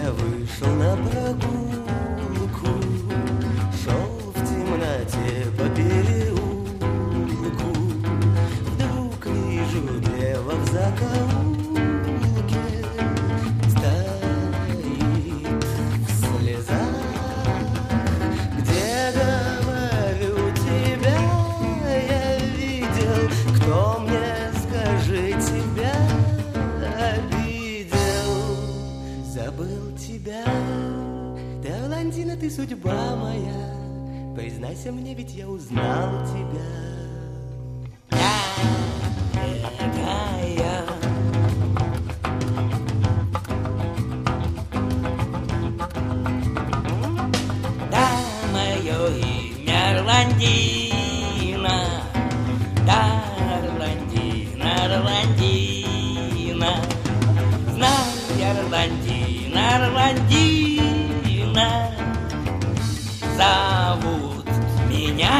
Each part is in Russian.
вышел на прогулку, шел в темноте по переулку. Вдруг вижу дева в закоулке, стоит в слезах. Где, говорю, тебя я видел? Кто мне, скажи, тебя обидел? Забыл тебя, ты Орландина, ты судьба моя. Признайся мне, ведь я узнал тебя. Да, мое имя Орландина, да, Орландина, Орландина. Знай, Орландина, Орландина, зовут меня.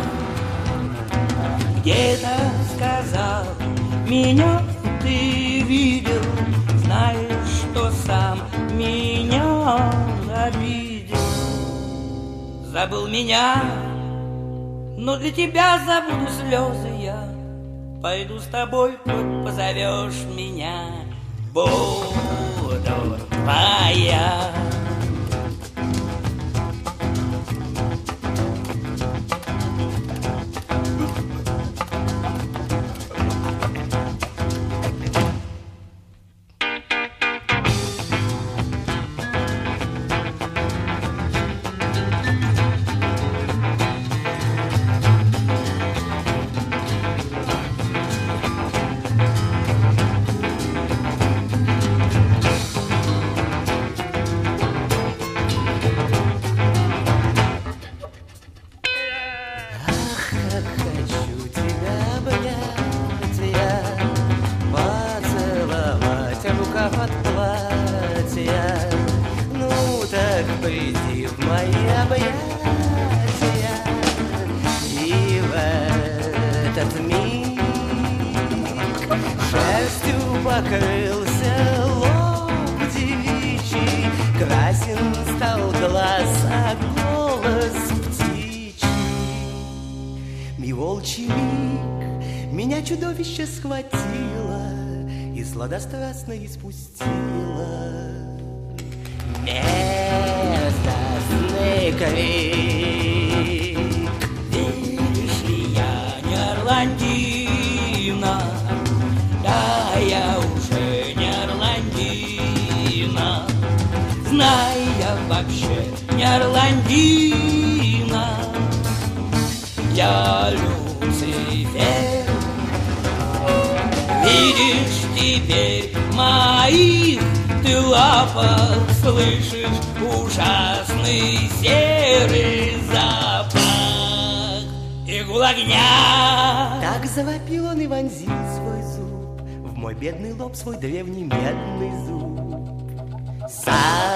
Где-то сказал, меня ты видел, знаешь, что сам меня обидел. Забыл меня, но для тебя забуду слезы я. Пойду с тобой, хоть позовешь меня, буду твоя. От платья, ну так приди в мои объятия. И в этот миг шерстью покрылся лоб девичий, красен стал глаз, а голос птичий. И волчий миг меня чудовище схватило и сладострастно испустила. Мерзостный крик. Видишь ли, я не Орландина, да, я уже не Орландина. Знай, я вообще не Орландина, я Люцифер. Видишь теперь в моих ты лапах, слышишь ужасный серый запах игл огня. Так завопил он и вонзил свой зуб в мой бедный лоб, свой древний медный зуб. Сам